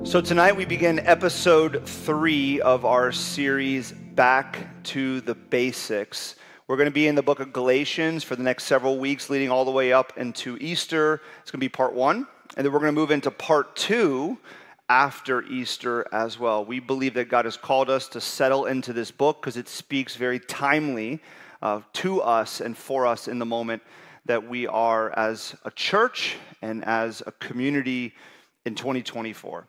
So tonight we begin episode 3 of our series, Back to the Basics. We're going to be in the book of Galatians for the next several weeks, leading all the way up into Easter. It's going to be part 1, and then we're going to move into part 2 after Easter as well. We believe that God has called us to settle into this book because it speaks very timely to us and for us in the moment that we are as a church and as a community in 2024.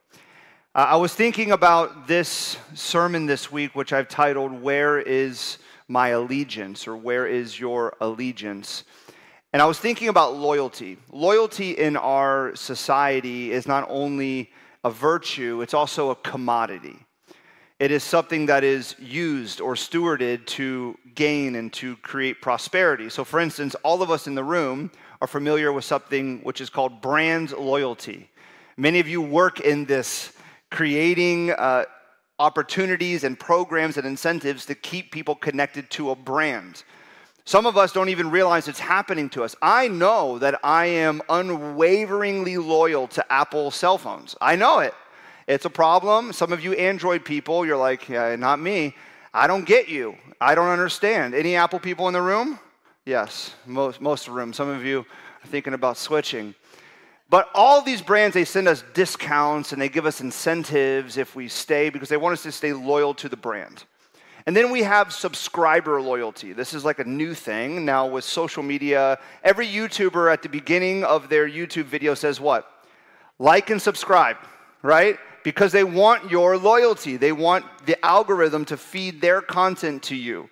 I was thinking about this sermon this week, which I've titled, Where is My Allegiance? Or Where is Your Allegiance? And I was thinking about loyalty. Loyalty in our society is not only a virtue, it's also a commodity. It is something that is used or stewarded to gain and to create prosperity. So for instance, all of us in the room are familiar with something which is called brand loyalty. Many of you work in this, creating opportunities and programs and incentives to keep people connected to a brand. Some of us don't even realize it's happening to us. I know that I am unwaveringly loyal to Apple cell phones. I know it. It's a problem. Some of you Android people, you're like, yeah, not me. I don't get you. I don't understand. Any Apple people in the room? Yes, most of the room. Some of you are thinking about switching. But all these brands, they send us discounts and they give us incentives if we stay because they want us to stay loyal to the brand. And then we have subscriber loyalty. This is like a new thing now with social media. Every YouTuber at the beginning of their YouTube video says what? Like and subscribe, right? Because they want your loyalty. They want the algorithm to feed their content to you.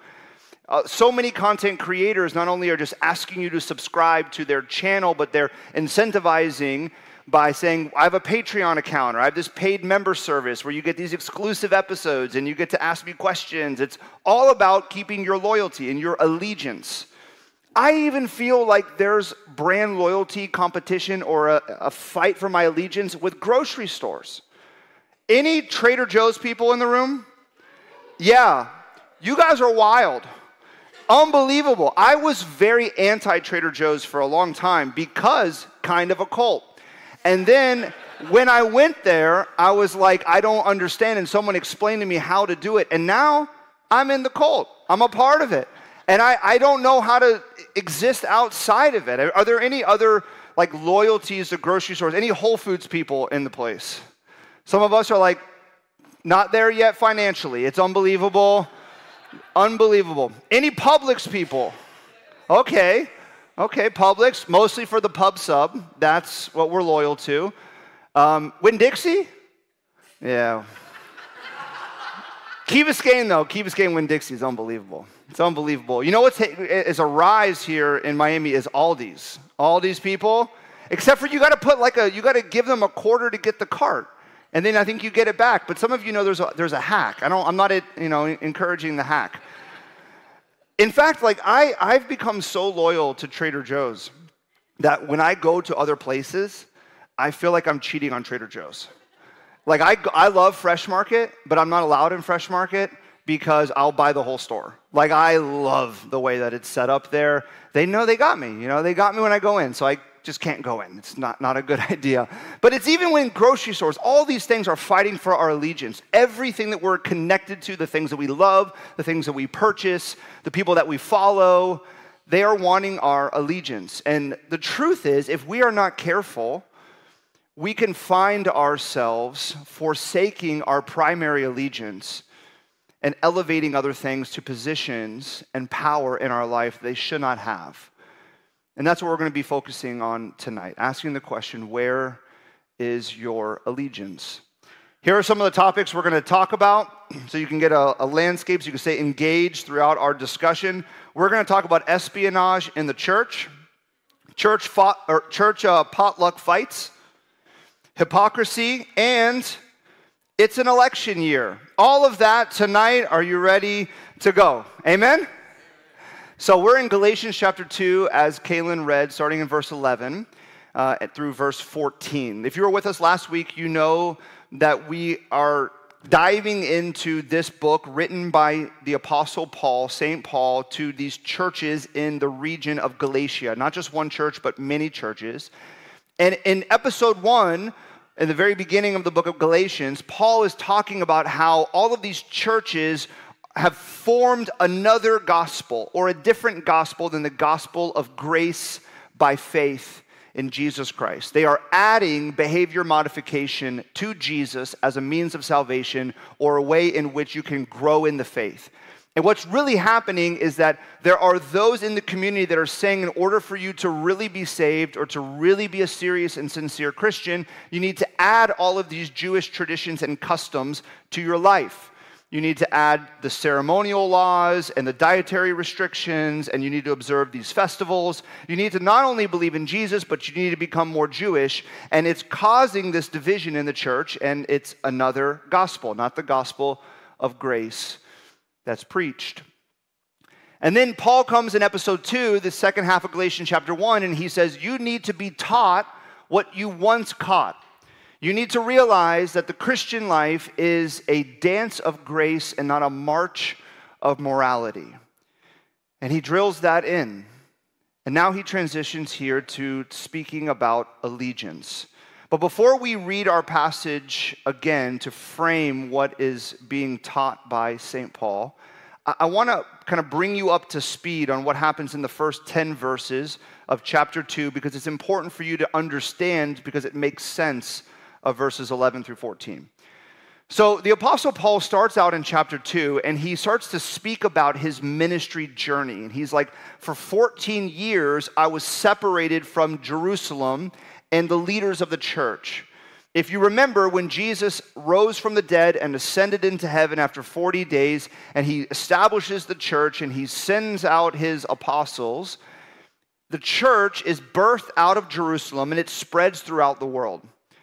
So many content creators not only are just asking you to subscribe to their channel, but they're incentivizing by saying, I have a Patreon account, or I have this paid member service where you get these exclusive episodes and you get to ask me questions. It's all about keeping your loyalty and your allegiance. I even feel like there's brand loyalty competition or a fight for my allegiance with grocery stores. Any Trader Joe's people in the room? Yeah, you guys are wild. Unbelievable. I was very anti-Trader Joe's for a long time because kind of a cult. And then when I went there, I was like, I don't understand. And someone explained to me how to do it. And now I'm in the cult. I'm a part of it. And I don't know how to exist outside of it. Are there any other like loyalties to grocery stores? Any Whole Foods people in the place? Some of us are like, not there yet financially. It's unbelievable. Unbelievable. Any Publix people? Okay, Publix, mostly for the pub sub. That's what we're loyal to. Winn-Dixie? Yeah. Key Biscayne, though. Key Biscayne Winn-Dixie is unbelievable. It's unbelievable. You know what's is a rise here in Miami is Aldi's. Aldi's people, except for you got to give them a quarter to get the cart. And then I think you get it back. But some of you know there's a hack. I'm not encouraging the hack. In fact, like I've become so loyal to Trader Joe's that when I go to other places, I feel like I'm cheating on Trader Joe's. Like I love Fresh Market, but I'm not allowed in Fresh Market because I'll buy the whole store. Like I love the way that it's set up there. They know they got me. They got me when I go in, so I just can't go in. It's not a good idea. But it's even when grocery stores, all these things are fighting for our allegiance. Everything that we're connected to, the things that we love, the things that we purchase, the people that we follow, they are wanting our allegiance. And the truth is, if we are not careful, we can find ourselves forsaking our primary allegiance and elevating other things to positions and power in our life they should not have. And that's what we're going to be focusing on tonight, asking the question, where is your allegiance? Here are some of the topics we're going to talk about, so you can get a landscape, so you can stay engaged throughout our discussion. We're going to talk about espionage in the church, church potluck fights, hypocrisy, and it's an election year. All of that tonight. Are you ready to go? Amen? So we're in Galatians chapter 2, as Kaylin read, starting in verse 11 through verse 14. If you were with us last week, you know that we are diving into this book written by the Apostle Paul, St. Paul, to these churches in the region of Galatia. Not just one church, but many churches. And in episode 1, in the very beginning of the book of Galatians, Paul is talking about how all of these churches have formed another gospel or a different gospel than the gospel of grace by faith in Jesus Christ. They are adding behavior modification to Jesus as a means of salvation or a way in which you can grow in the faith. And what's really happening is that there are those in the community that are saying in order for you to really be saved or to really be a serious and sincere Christian, you need to add all of these Jewish traditions and customs to your life. You need to add the ceremonial laws and the dietary restrictions, and you need to observe these festivals. You need to not only believe in Jesus, but you need to become more Jewish, and it's causing this division in the church, and it's another gospel, not the gospel of grace that's preached. And then Paul comes in episode 2, the second half of Galatians chapter 1, and he says, you need to be taught what you once caught. You need to realize that the Christian life is a dance of grace and not a march of morality. And he drills that in. And now he transitions here to speaking about allegiance. But before we read our passage again to frame what is being taught by St. Paul, I want to kind of bring you up to speed on what happens in the first 10 verses of chapter 2, because it's important for you to understand, because it makes sense of verses 11 through 14. So the Apostle Paul starts out in chapter 2, and he starts to speak about his ministry journey. And he's like, for 14 years, I was separated from Jerusalem and the leaders of the church. If you remember, when Jesus rose from the dead and ascended into heaven after 40 days, and he establishes the church and he sends out his apostles, the church is birthed out of Jerusalem and it spreads throughout the world.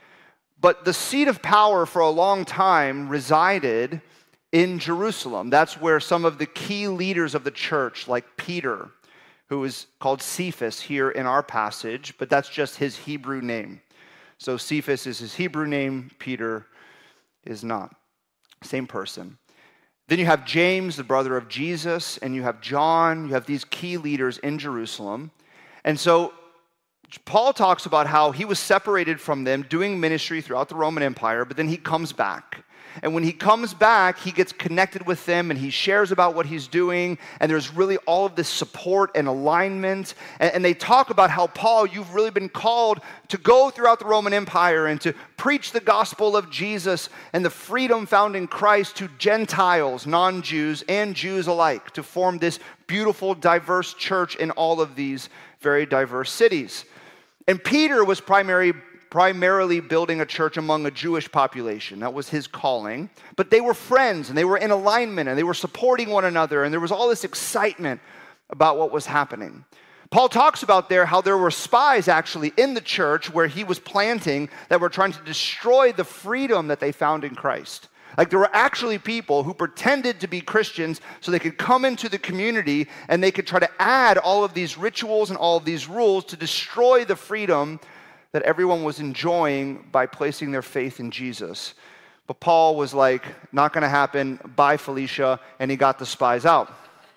But the seat of power for a long time resided in Jerusalem. That's where some of the key leaders of the church, like Peter, who is called Cephas here in our passage, but that's just his Hebrew name. So Cephas is his Hebrew name, Peter is not. Same person. Then you have James, the brother of Jesus, and you have John. You have these key leaders in Jerusalem. And so Paul talks about how he was separated from them doing ministry throughout the Roman Empire, but then he comes back. And when he comes back, he gets connected with them and he shares about what he's doing. And there's really all of this support and alignment. And they talk about how, Paul, you've really been called to go throughout the Roman Empire and to preach the gospel of Jesus and the freedom found in Christ to Gentiles, non-Jews, and Jews alike, to form this beautiful, diverse church in all of these very diverse cities. And Peter was primarily building a church among a Jewish population. That was his calling. But they were friends, and they were in alignment, and they were supporting one another, and there was all this excitement about what was happening. Paul talks about there how there were spies actually in the church where he was planting that were trying to destroy the freedom that they found in Christ. Like, there were actually people who pretended to be Christians so they could come into the community and they could try to add all of these rituals and all of these rules to destroy the freedom that everyone was enjoying by placing their faith in Jesus. But Paul was like, not going to happen, bye Felicia, and he got the spies out.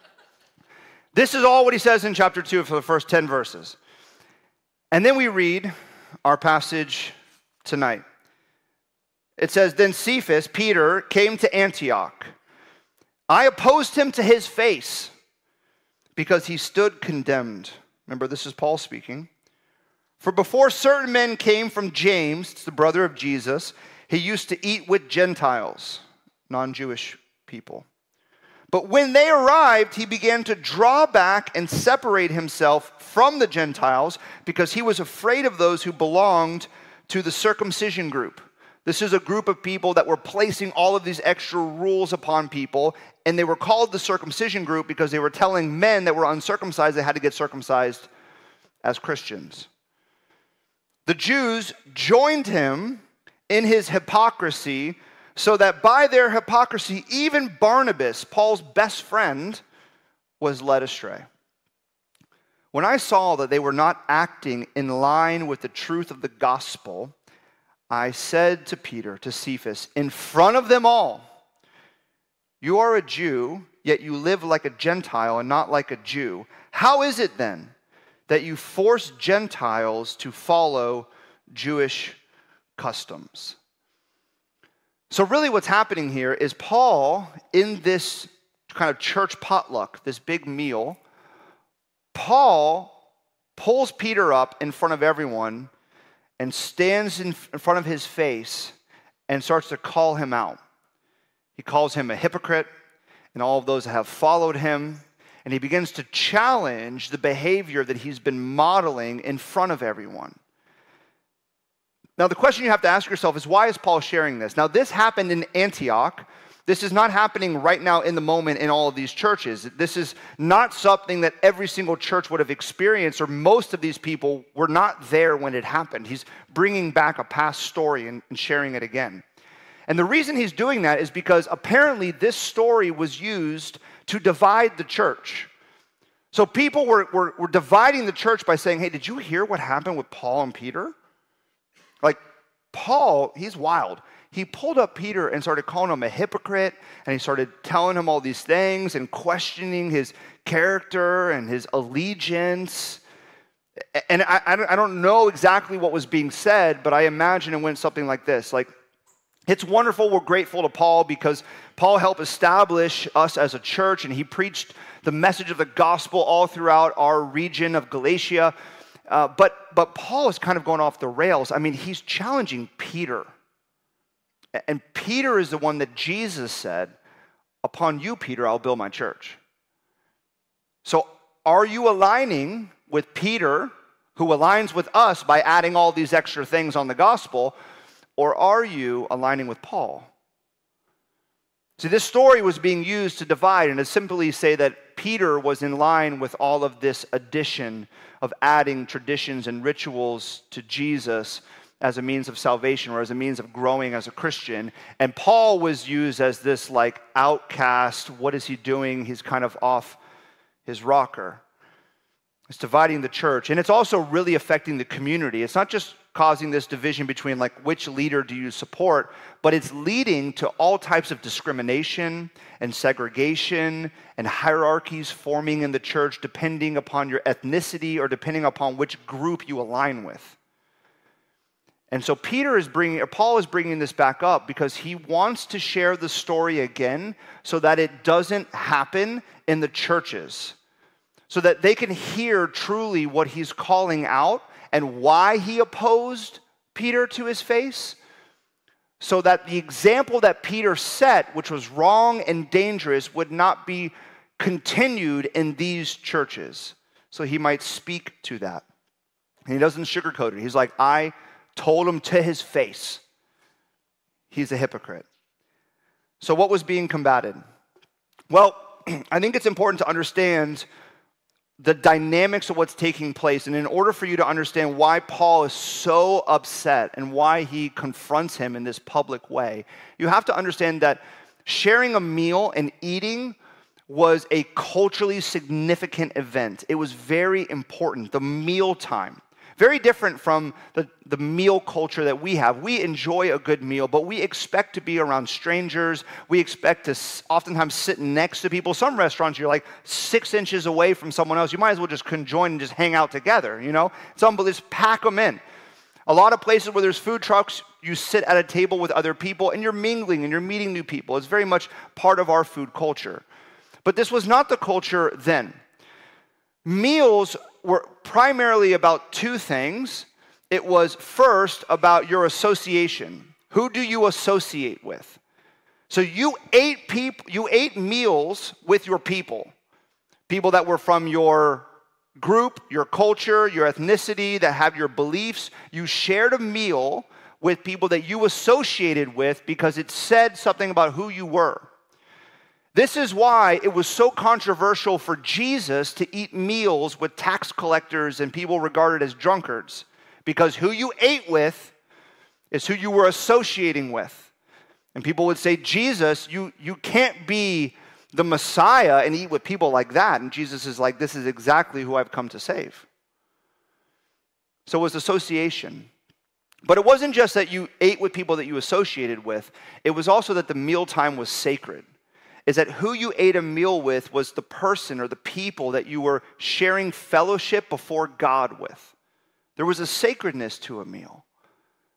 This is all what he says in chapter 2 for the first 10 verses. And then we read our passage tonight. It says, then Cephas, Peter, came to Antioch. I opposed him to his face because he stood condemned. Remember, this is Paul speaking. For before certain men came from James, the brother of Jesus, he used to eat with Gentiles, non-Jewish people. But when they arrived, he began to draw back and separate himself from the Gentiles because he was afraid of those who belonged to the circumcision group. This is a group of people that were placing all of these extra rules upon people, and they were called the circumcision group because they were telling men that were uncircumcised they had to get circumcised as Christians. The Jews joined him in his hypocrisy, so that by their hypocrisy, even Barnabas, Paul's best friend, was led astray. When I saw that they were not acting in line with the truth of the gospel, I said to Peter, to Cephas, in front of them all, you are a Jew, yet you live like a Gentile and not like a Jew. How is it then that you force Gentiles to follow Jewish customs. So really what's happening here is Paul, in this kind of church potluck, this big meal, Paul pulls Peter up in front of everyone and stands in front of his face and starts to call him out. He calls him a hypocrite and all of those that have followed him, and he begins to challenge the behavior that he's been modeling in front of everyone. Now, the question you have to ask yourself is, why is Paul sharing this? Now, this happened in Antioch. This is not happening right now in the moment in all of these churches. This is not something that every single church would have experienced, or most of these people were not there when it happened. He's bringing back a past story and sharing it again. And the reason he's doing that is because apparently this story was used to divide the church. So people were dividing the church by saying, hey, did you hear what happened with Paul and Peter? Like, Paul, he's wild. He pulled up Peter and started calling him a hypocrite, and he started telling him all these things and questioning his character and his allegiance. And I don't know exactly what was being said, but I imagine it went something like this. Like, it's wonderful, we're grateful to Paul because Paul helped establish us as a church, and he preached the message of the gospel all throughout our region of Galatia. But Paul is kind of going off the rails. I mean, he's challenging Peter. And Peter is the one that Jesus said, upon you, Peter, I'll build my church. So are you aligning with Peter, who aligns with us by adding all these extra things on the gospel, or are you aligning with Paul? See, this story was being used to divide and to simply say that Peter was in line with all of this addition of adding traditions and rituals to Jesus as a means of salvation or as a means of growing as a Christian. And Paul was used as this like outcast. What is he doing? He's kind of off his rocker. It's dividing the church. And it's also really affecting the community. It's not just causing this division between like which leader do you support, but it's leading to all types of discrimination and segregation and hierarchies forming in the church depending upon your ethnicity or depending upon which group you align with. And so Paul is bringing this back up because he wants to share the story again so that it doesn't happen in the churches, so that they can hear truly what he's calling out and why he opposed Peter to his face, so that the example that Peter set, which was wrong and dangerous, would not be continued in these churches. So he might speak to that. And he doesn't sugarcoat it. He's like, I told him to his face. He's a hypocrite. So what was being combated? Well, I think it's important to understand the dynamics of what's taking place. And in order for you to understand why Paul is so upset and why he confronts him in this public way, you have to understand that sharing a meal and eating was a culturally significant event. It was very important, the meal time. Very different from the meal culture that we have. We enjoy a good meal, but we expect to be around strangers. We expect to oftentimes sit next to people. Some restaurants, you're like 6 inches away from someone else. You might as well just conjoin and just hang out together, you know? Some just pack them in. A lot of places where there's food trucks, you sit at a table with other people, and you're mingling and you're meeting new people. It's very much part of our food culture. But this was not the culture then. Meals were primarily about two things. It was first about your association. Who do you associate with? So you ate meals with your people that were from your group, your culture, your ethnicity, that have your beliefs. You shared a meal with people that you associated with because it said something about who you were. This is why it was so controversial for Jesus to eat meals with tax collectors and people regarded as drunkards, because who you ate with is who you were associating with. And people would say, Jesus, you can't be the Messiah and eat with people like that. And Jesus is like, this is exactly who I've come to save. So it was association. But it wasn't just that you ate with people that you associated with. It was also that the mealtime was sacred. Is that who you ate a meal with was the person or the people that you were sharing fellowship before God with. There was a sacredness to a meal.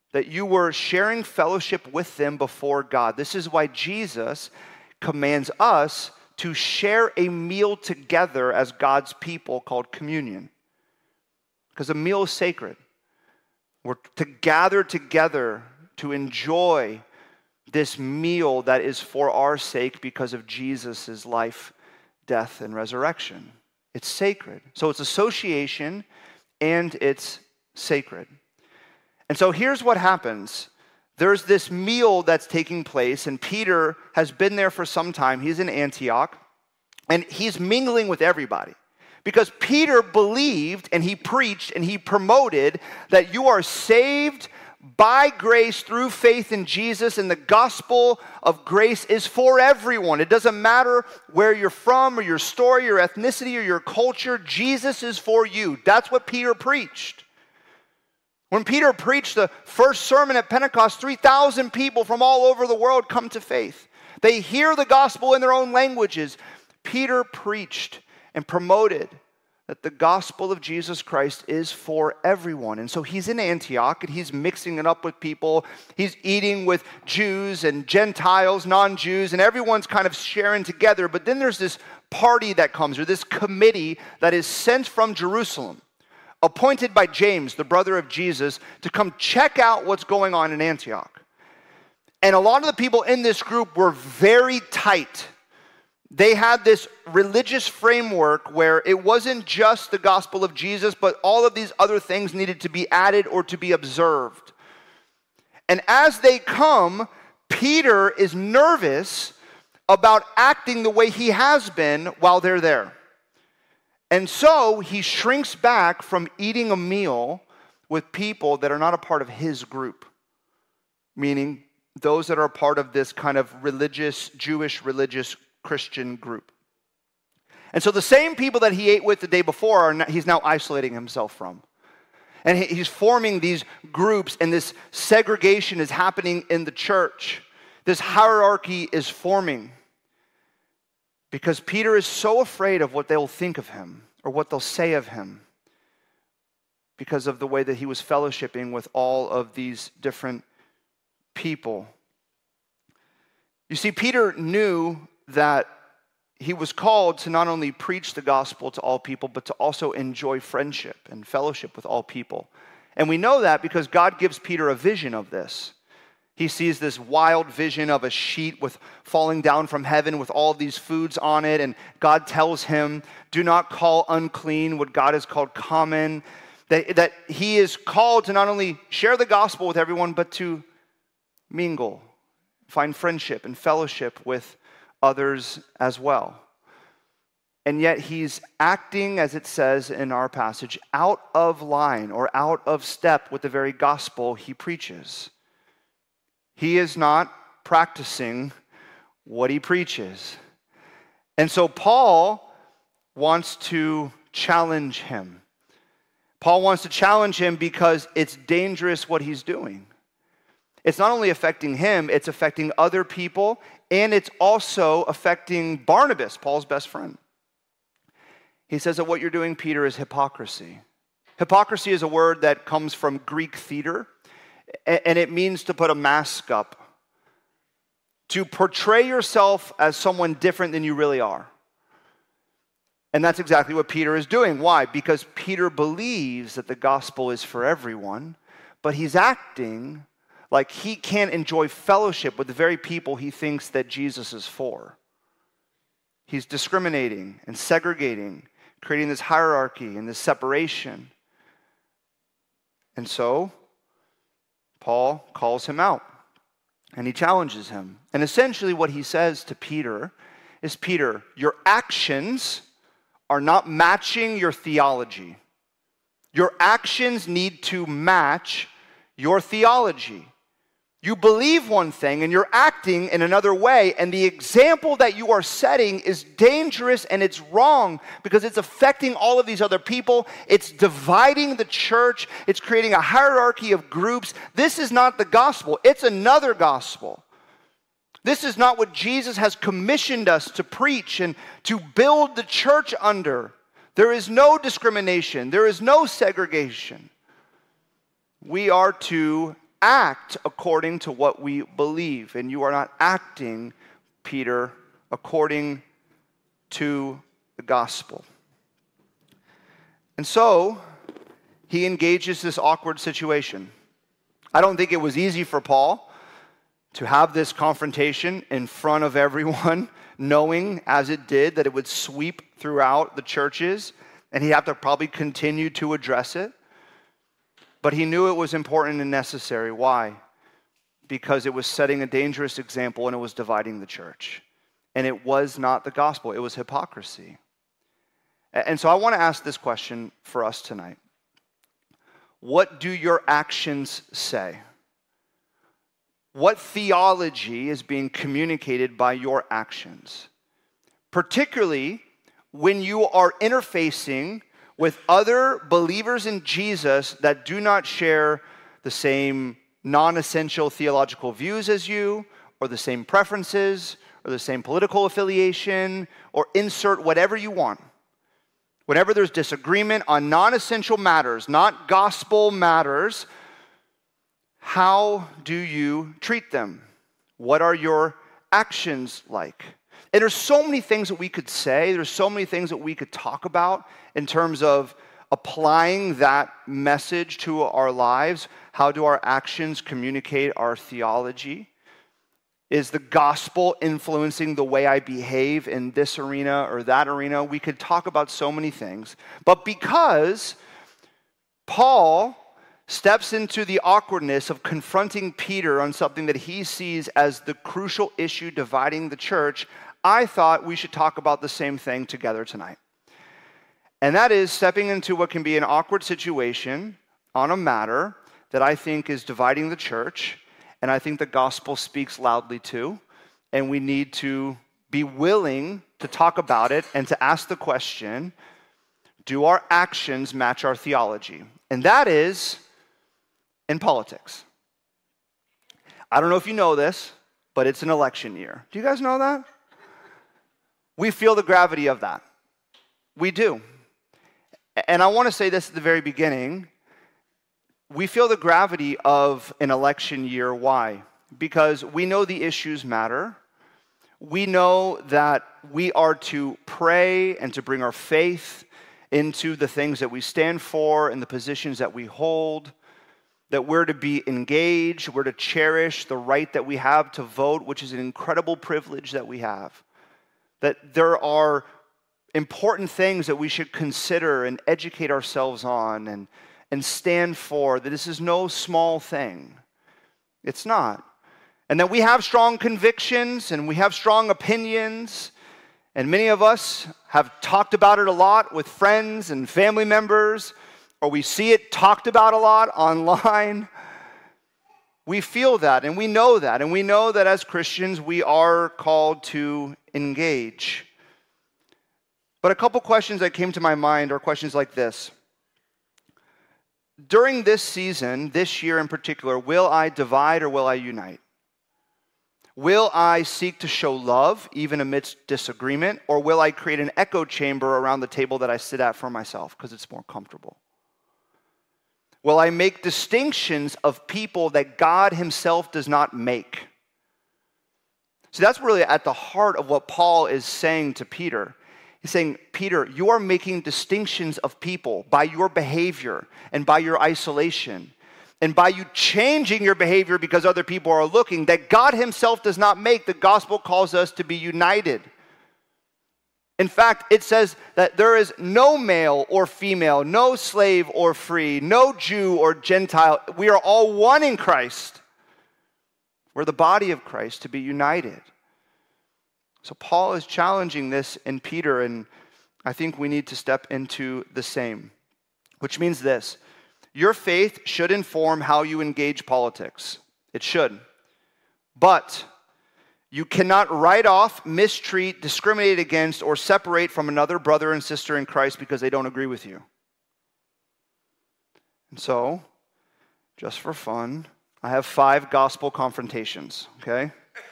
that you were sharing fellowship with them before God. This is why Jesus commands us to share a meal together as God's people called communion. Because a meal is sacred. We're to gather together to enjoy this meal that is for our sake because of Jesus' life, death, and resurrection. It's sacred. So it's association and it's sacred. And so here's what happens. There's this meal that's taking place, and Peter has been there for some time. He's in Antioch, and he's mingling with everybody. Because Peter believed, and he preached, and he promoted that you are saved by grace through faith in Jesus, and the gospel of grace is for everyone. It doesn't matter where you're from, or your story, your ethnicity, or your culture. Jesus is for you. That's what Peter preached. When Peter preached the first sermon at Pentecost, 3,000 people from all over the world come to faith. They hear the gospel in their own languages. Peter preached and promoted that the gospel of Jesus Christ is for everyone. And so he's in Antioch, and he's mixing it up with people. He's eating with Jews and Gentiles, non-Jews, and everyone's kind of sharing together. But then there's this party that comes, or this committee that is sent from Jerusalem, appointed by James, the brother of Jesus, to come check out what's going on in Antioch. And a lot of the people in this group were very tight. They had this religious framework where it wasn't just the gospel of Jesus, but all of these other things needed to be added or to be observed. And as they come, Peter is nervous about acting the way he has been while they're there. And so he shrinks back from eating a meal with people that are not a part of his group, meaning those that are a part of this kind of religious, Jewish religious Christian group. And so the same people that he ate with the day before, he's now isolating himself from. And he's forming these groups, and this segregation is happening in the church. This hierarchy is forming. Because Peter is so afraid of what they'll think of him or what they'll say of him because of the way that he was fellowshipping with all of these different people. You see, Peter knew that he was called to not only preach the gospel to all people, but to also enjoy friendship and fellowship with all people. And we know that because God gives Peter a vision of this. He sees this wild vision of a sheet with falling down from heaven with all of these foods on it. And God tells him, do not call unclean what God has called common. That he is called to not only share the gospel with everyone, but to mingle, find friendship and fellowship with others as well. And yet he's acting, as it says in our passage, out of line or out of step with the very gospel he preaches. He is not practicing what he preaches. And so Paul wants to challenge him. Paul wants to challenge him because it's dangerous what he's doing. It's not only affecting him, it's affecting other people, and it's also affecting Barnabas, Paul's best friend. He says that what you're doing, Peter, is hypocrisy. Hypocrisy is a word that comes from Greek theater, and it means to put a mask up, to portray yourself as someone different than you really are. And that's exactly what Peter is doing. Why? Because Peter believes that the gospel is for everyone, but he's acting like he can't enjoy fellowship with the very people he thinks that Jesus is for. He's discriminating and segregating, creating this hierarchy and this separation. And so Paul calls him out, and he challenges him. And essentially what he says to Peter is, Peter, your actions are not matching your theology. Your actions need to match your theology. You believe one thing and you're acting in another way, and the example that you are setting is dangerous and it's wrong because it's affecting all of these other people. It's dividing the church. It's creating a hierarchy of groups. This is not the gospel. It's another gospel. This is not what Jesus has commissioned us to preach and to build the church under. There is no discrimination. There is no segregation. We are to act according to what we believe. And you are not acting, Peter, according to the gospel. And so, he engages this awkward situation. I don't think it was easy for Paul to have this confrontation in front of everyone, knowing, as it did, that it would sweep throughout the churches, and he'd have to probably continue to address it. But he knew it was important and necessary. Why? Because it was setting a dangerous example and it was dividing the church. And it was not the gospel, it was hypocrisy. And so I want to ask this question for us tonight. What do your actions say? What theology is being communicated by your actions? Particularly when you are interfacing with other believers in Jesus that do not share the same non-essential theological views as you, or the same preferences, or the same political affiliation, or insert whatever you want. Whenever there's disagreement on non-essential matters, not gospel matters, how do you treat them? What are your actions like? And there's so many things that we could say, there's so many things that we could talk about in terms of applying that message to our lives. How do our actions communicate our theology? Is the gospel influencing the way I behave in this arena or that arena? We could talk about so many things. But because Paul steps into the awkwardness of confronting Peter on something that he sees as the crucial issue dividing the church, I thought we should talk about the same thing together tonight. And that is stepping into what can be an awkward situation on a matter that I think is dividing the church, and I think the gospel speaks loudly to, and we need to be willing to talk about it and to ask the question, do our actions match our theology? And that is in politics. I don't know if you know this, but it's an election year. Do you guys know that? We feel the gravity of that. We do. And I want to say this at the very beginning. We feel the gravity of an election year. Why? Because we know the issues matter. We know that we are to pray and to bring our faith into the things that we stand for and the positions that we hold, that we're to be engaged, we're to cherish the right that we have to vote, which is an incredible privilege that we have, that there are important things that we should consider and educate ourselves on and stand for, that this is no small thing. It's not. And that we have strong convictions and we have strong opinions, and many of us have talked about it a lot with friends and family members, or we see it talked about a lot online. We feel that and we know that as Christians we are called to engage. But a couple questions that came to my mind are questions like this. During this season, this year in particular, will I divide or will I unite? Will I seek to show love even amidst disagreement, or will I create an echo chamber around the table that I sit at for myself because it's more comfortable? Will I make distinctions of people that God himself does not make? So that's really at the heart of what Paul is saying to Peter. He's saying, Peter, you are making distinctions of people by your behavior and by your isolation and by you changing your behavior because other people are looking, that God himself does not make. The gospel calls us to be united. In fact, it says that there is no male or female, no slave or free, no Jew or Gentile. We are all one in Christ. We're the body of Christ, to be united. So Paul is challenging this in Peter, and I think we need to step into the same, which means this. Your faith should inform how you engage politics. It should. But you cannot write off, mistreat, discriminate against, or separate from another brother and sister in Christ because they don't agree with you. And so, just for fun, I have 5 gospel confrontations, okay?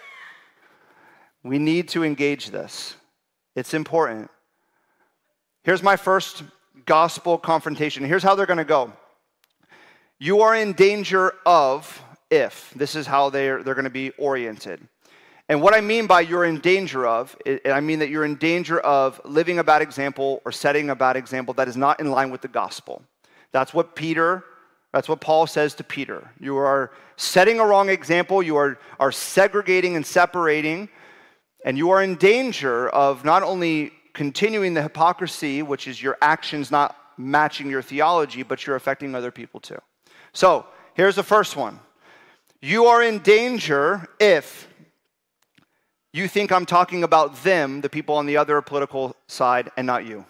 We need to engage this. It's important. Here's my first gospel confrontation. Here's how they're going to go. You are in danger of if. This is how they're going to be oriented. And what I mean by you're in danger of, I mean that you're in danger of living a bad example or setting a bad example that is not in line with the gospel. That's what Paul says to Peter. You are setting a wrong example, you are segregating and separating, and you are in danger of not only continuing the hypocrisy, which is your actions not matching your theology, but you're affecting other people too. So, here's the first one. You are in danger if you think I'm talking about them, the people on the other political side, and not you.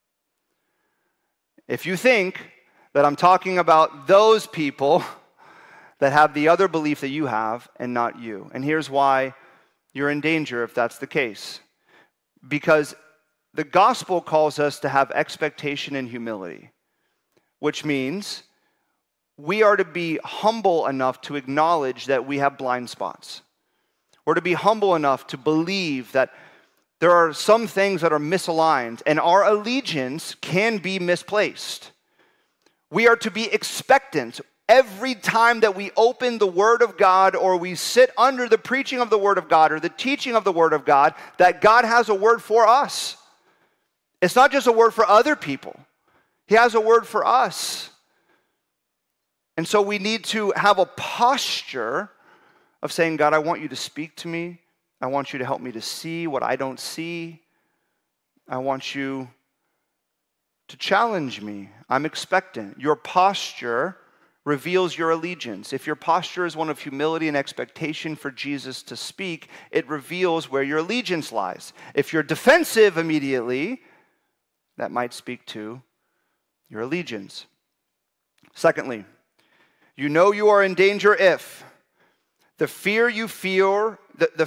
If you think that I'm talking about those people that have the other belief that you have and not you. And here's why you're in danger if that's the case. Because the gospel calls us to have expectation and humility, which means we are to be humble enough to acknowledge that we have blind spots. We're to be humble enough to believe that there are some things that are misaligned and our allegiance can be misplaced. We are to be expectant every time that we open the Word of God or we sit under the preaching of the Word of God or the teaching of the Word of God, that God has a word for us. It's not just a word for other people. He has a word for us. And so we need to have a posture of saying, God, I want you to speak to me. I want you to help me to see what I don't see. I want you to challenge me. I'm expectant. Your posture reveals your allegiance. If your posture is one of humility and expectation for Jesus to speak, it reveals where your allegiance lies. If you're defensive immediately, that might speak to your allegiance. Secondly, you know you are in danger if the fear you feel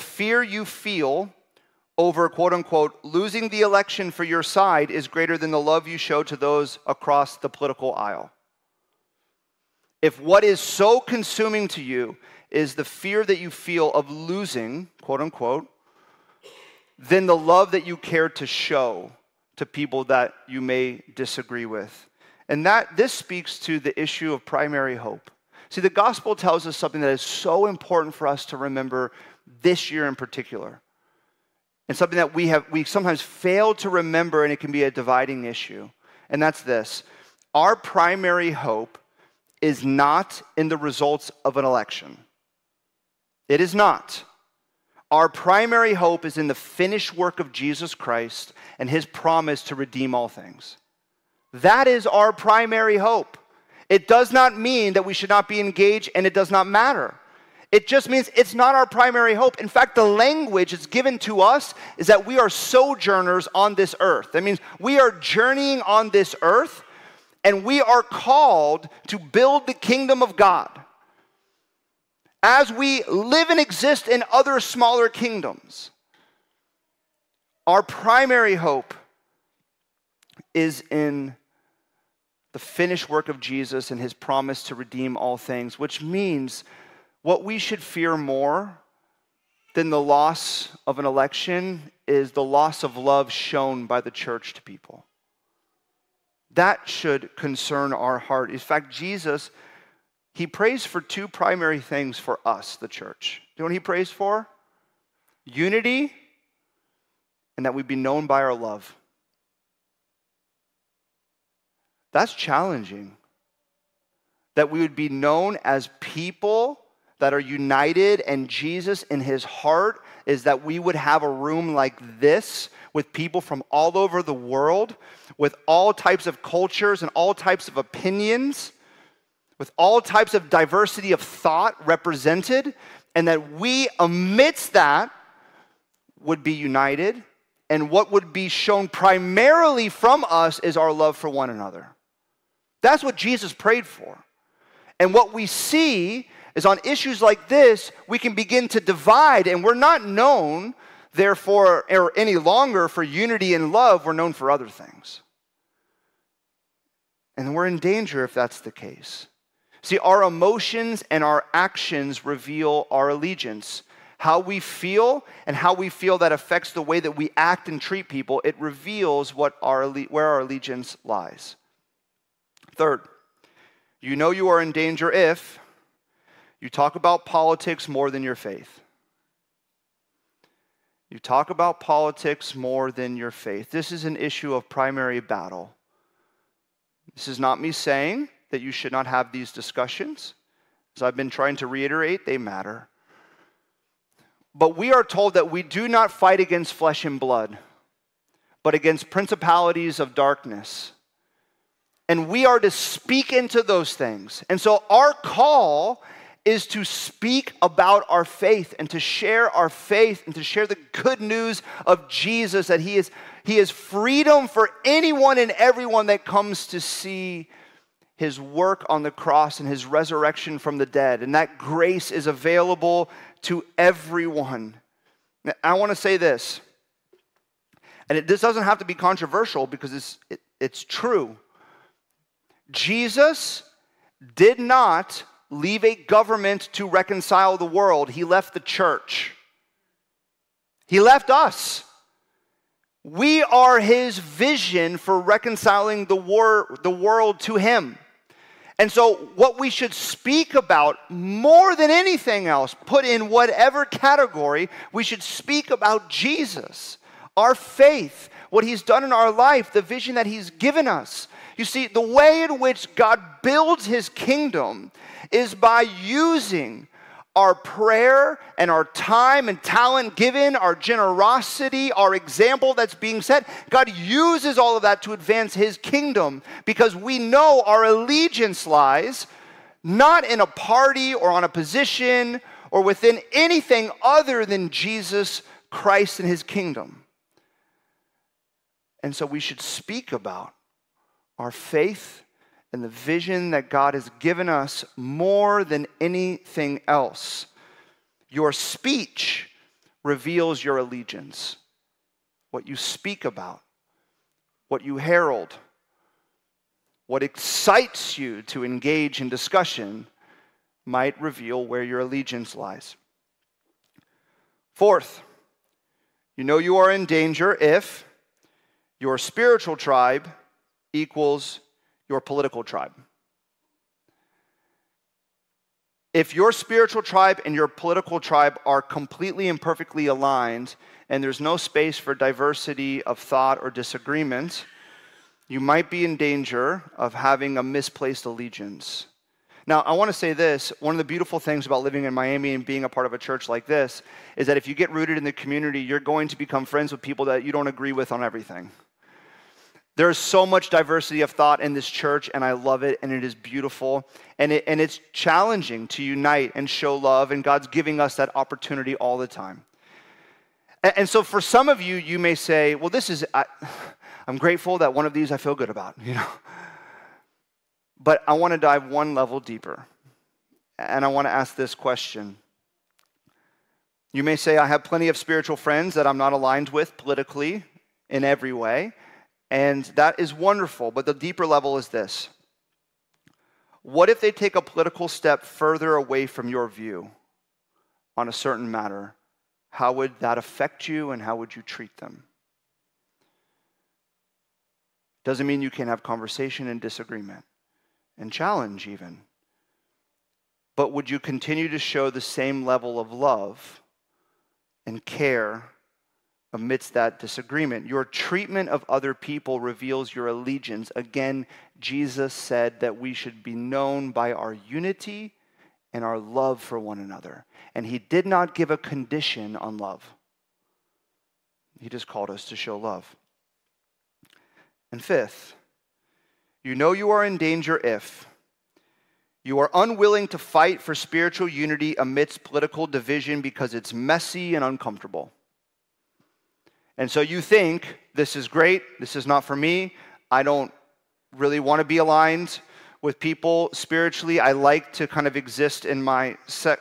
over, quote unquote, losing the election for your side is greater than the love you show to those across the political aisle. If what is so consuming to you is the fear that you feel of losing, quote unquote, then the love that you care to show to people that you may disagree with. And this speaks to the issue of primary hope. See, the gospel tells us something that is so important for us to remember this year in particular. And something that we sometimes fail to remember, and it can be a dividing issue. And that's this. Our primary hope is not in the results of an election. It is not. Our primary hope is in the finished work of Jesus Christ and his promise to redeem all things. That is our primary hope. It does not mean that we should not be engaged and it does not matter. It just means it's not our primary hope. In fact, the language that's given to us is that we are sojourners on this earth. That means we are journeying on this earth and we are called to build the kingdom of God. As we live and exist in other smaller kingdoms, our primary hope is in the finished work of Jesus and his promise to redeem all things, which means what we should fear more than the loss of an election is the loss of love shown by the church to people. That should concern our heart. In fact, Jesus, he prays for two primary things for us, the church. Do you know what he prays for? Unity, and that we be known by our love. That's challenging. That we would be known as people that are united, and Jesus in his heart is that we would have a room like this with people from all over the world, with all types of cultures and all types of opinions, with all types of diversity of thought represented, and that we amidst that would be united, and what would be shown primarily from us is our love for one another. That's what Jesus prayed for. And what we see is on issues like this, we can begin to divide, and we're not known, therefore, or any longer for unity and love. We're known for other things. And we're in danger if that's the case. See, our emotions and our actions reveal our allegiance. How we feel and how we feel that affects the way that we act and treat people. It reveals where our allegiance lies. Third, you know you are in danger if You talk about politics more than your faith. You talk about politics more than your faith. This is an issue of primary battle. This is not me saying that you should not have these discussions. As I've been trying to reiterate, they matter. But we are told that we do not fight against flesh and blood, but against principalities of darkness. And we are to speak into those things. And so our call is to speak about our faith and to share our faith and to share the good news of Jesus, that He is freedom for anyone and everyone that comes to see His work on the cross and His resurrection from the dead. And that grace is available to everyone. Now, I want to say this, and this doesn't have to be controversial because it's true. Jesus did not leave a government to reconcile the world. He left the church. He left us. We are His vision for reconciling the world to Him. And so what we should speak about more than anything else, put in whatever category, we should speak about Jesus, our faith, what He's done in our life, the vision that He's given us. You see, the way in which God builds His kingdom is by using our prayer and our time and talent given, our generosity, our example that's being set. God uses all of that to advance His kingdom because we know our allegiance lies not in a party or on a position or within anything other than Jesus Christ and His kingdom. And so we should speak about our faith and the vision that God has given us more than anything else. Your speech reveals your allegiance. What you speak about, what you herald, what excites you to engage in discussion might reveal where your allegiance lies. Fourth, you know you are in danger if your spiritual tribe equals your political tribe. If your spiritual tribe and your political tribe are completely and perfectly aligned and there's no space for diversity of thought or disagreement, you might be in danger of having a misplaced allegiance. Now, I want to say this. One of the beautiful things about living in Miami and being a part of a church like this is that if you get rooted in the community, you're going to become friends with people that you don't agree with on everything. There's so much diversity of thought in this church, and I love it, and it is beautiful, and it's challenging to unite and show love, and God's giving us that opportunity all the time. And so for some of you, you may say, well, I'm grateful that one of these I feel good about, But I want to dive one level deeper, and I want to ask this question. You may say, I have plenty of spiritual friends that I'm not aligned with politically in every way, and that is wonderful, but the deeper level is this. What if they take a political step further away from your view on a certain matter? How would that affect you, and how would you treat them? Doesn't mean you can't have conversation and disagreement and challenge even. But would you continue to show the same level of love and care amidst that disagreement? Your treatment of other people reveals your allegiance. Again, Jesus said that we should be known by our unity and our love for one another. And He did not give a condition on love. He just called us to show love. And fifth, you know you are in danger if you are unwilling to fight for spiritual unity amidst political division because it's messy and uncomfortable. And so you think, this is great, this is not for me, I don't really want to be aligned with people spiritually. I like to kind of exist in my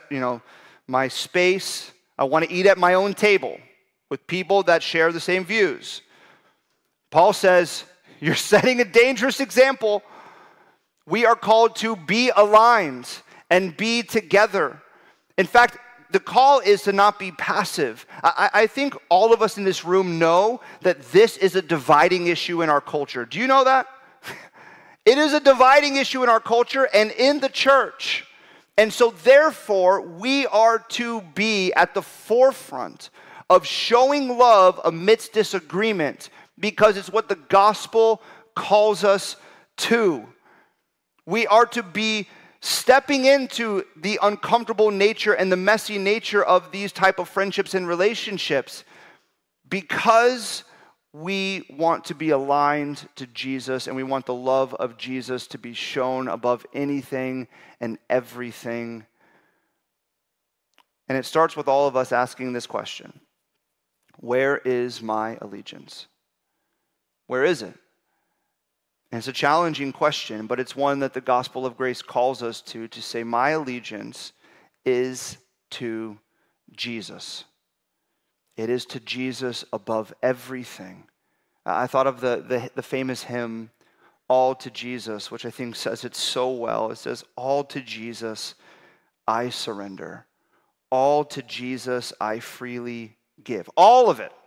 space. I want to eat at my own table with people that share the same views. Paul says, you're setting a dangerous example. We are called to be aligned and be together. In fact, the call is to not be passive. I think all of us in this room know that this is a dividing issue in our culture. Do you know that? It is a dividing issue in our culture and in the church. And so therefore, we are to be at the forefront of showing love amidst disagreement, because it's what the gospel calls us to. We are to be stepping into the uncomfortable nature and the messy nature of these type of friendships and relationships, because we want to be aligned to Jesus, and we want the love of Jesus to be shown above anything and everything. And it starts with all of us asking this question: where is my allegiance? Where is it? And it's a challenging question, but it's one that the gospel of grace calls us to say, my allegiance is to Jesus. It is to Jesus above everything. I thought of the famous hymn, All to Jesus, which I think says it so well. It says, all to Jesus I surrender. All to Jesus I freely give. All of it.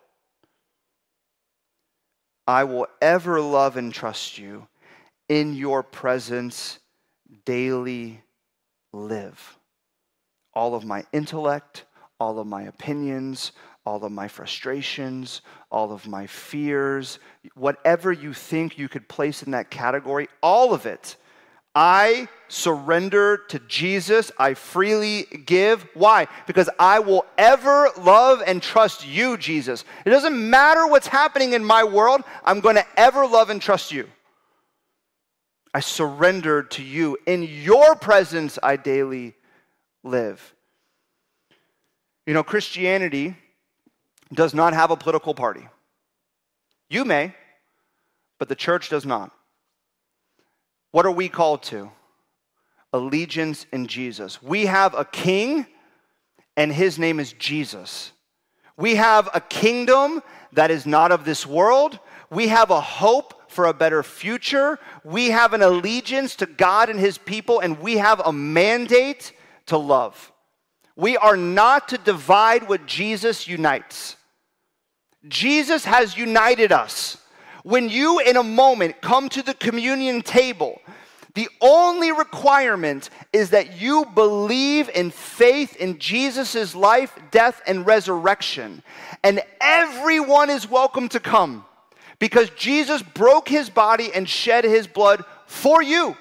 I will ever love and trust you. In your presence daily live. All of my intellect, all of my opinions, all of my frustrations, all of my fears, whatever you think you could place in that category, all of it, I surrender to Jesus. I freely give. Why? Because I will ever love and trust you, Jesus. It doesn't matter what's happening in my world. I'm going to ever love and trust you. I surrender to you. In your presence, I daily live. You know, Christianity does not have a political party. You may, but the church does not. What are we called to? Allegiance in Jesus. We have a king, and his name is Jesus. We have a kingdom that is not of this world. We have a hope for a better future. We have an allegiance to God and his people, and we have a mandate to love. We are not to divide what Jesus unites. Jesus has united us. When you, in a moment, come to the communion table, the only requirement is that you believe in faith in Jesus' life, death, and resurrection. And everyone is welcome to come, because Jesus broke his body and shed his blood for you.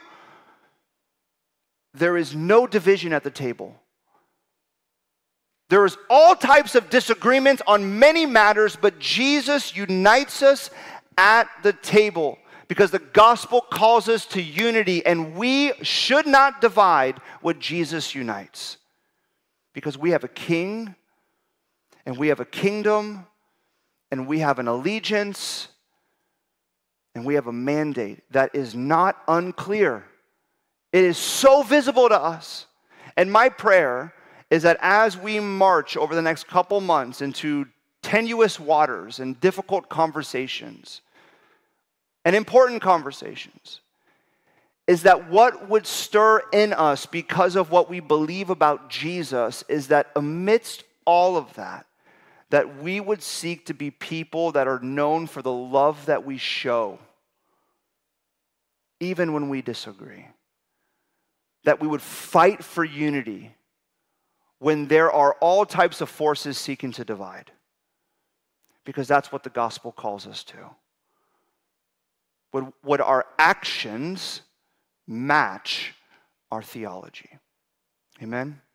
There is no division at the table. There is all types of disagreements on many matters, but Jesus unites us at the table, because the gospel calls us to unity, and we should not divide what Jesus unites, because we have a king, and we have a kingdom, and we have an allegiance, and we have a mandate that is not unclear. It is so visible to us. And my prayer is that as we march over the next couple months into tenuous waters and difficult conversations and important conversations, is that what would stir in us because of what we believe about Jesus is that amidst all of that, that we would seek to be people that are known for the love that we show, even when we disagree. That we would fight for unity when there are all types of forces seeking to divide. Because that's what the gospel calls us to. Would our actions match our theology? Amen?